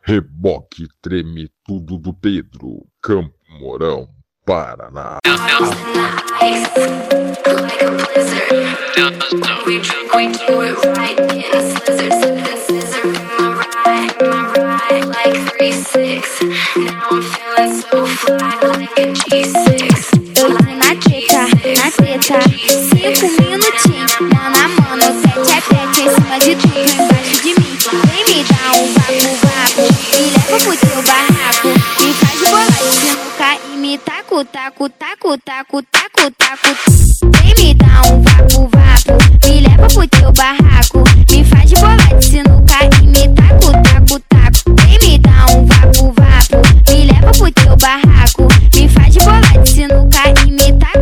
Reboque treme tudo do Pedro, Campo Mourão, Paraná. Na treta, 5 minutinhos, mano a mano, tete a tete, em cima de tudo, embaixo de mim. Vem me dar um vapo, me leva pro teu barraco, me faz bolar de sinuca e me taco. Vem me dar um vapo, me leva pro teu barraco, me faz bolar de sinuca e me taco. Vem me dar um vapo, me leva pro teu barraco, me faz bolar de sinuca e me taco.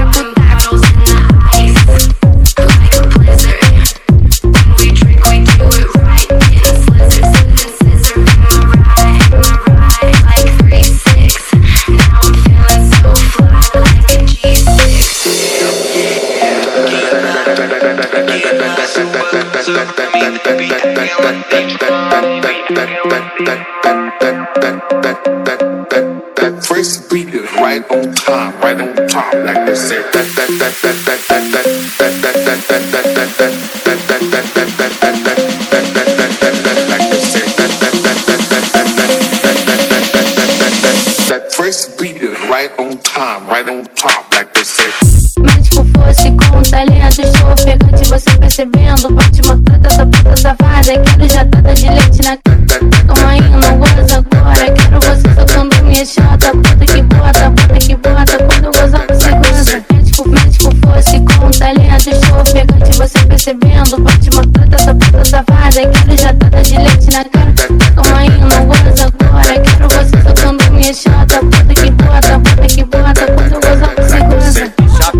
First beat is right on top, like they said. That first beat is right on top, like they said. Mas tipo fosse com talento, estou ofegante, você percebendo. Vai te matar dessa puta safada, quero jatada de leite na cara. Toma aí, não goza agora, quero você socando minha chata. Puta que bota, quando gozar você goza. Tipo fosse com talento, estou ofegante, você percebendo. Vai te matar dessa puta safada, quero jatada de leite na cara. Toma aí, não goza agora, quero você socando minha chata. Puta que bota, quando gozar você goza.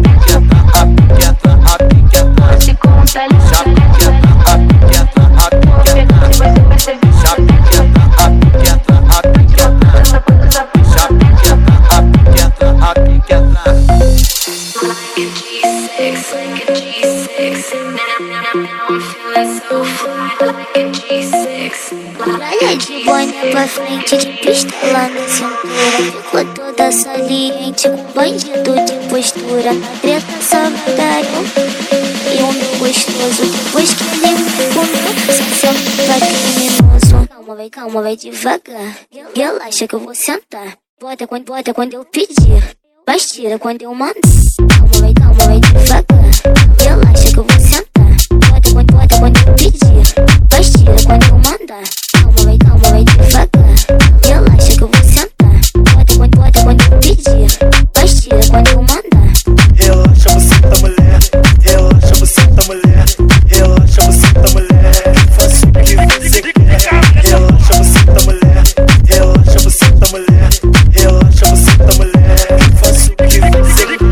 Olha de boné pra frente, de pistola na cintura. Ficou toda saliente, com bandido de postura. Na treta só vagarão e o meu gostoso. Depois que ele me comeu, só senta criminoso. Calma, vai devagar. Relaxa que eu vou sentar. Bota quando eu pedir, mas tira quando eu mandar. Calma, vai devagar. Relaxa que eu vou sentar. Bota quando eu pedir, mas tira quando eu mandar. Calma, vai devagar. Relaxa que eu vou sentar. Bota quando eu pedir, mas tira quando eu mandar. Relaxa, você tá mulher. Relaxa, você tá mulher. Relaxa, você tá mulher. Faça o que você quer. Relaxa, você tá mulher. Relaxa, você tá mulher. Relaxa, você tá mulher. Faça o que você quer.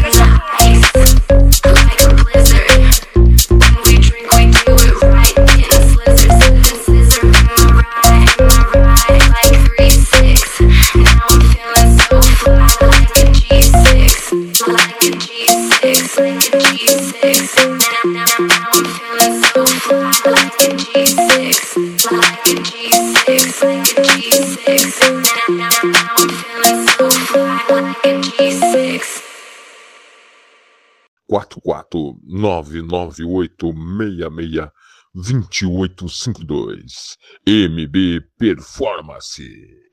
Quatro 998662852 MB Performance.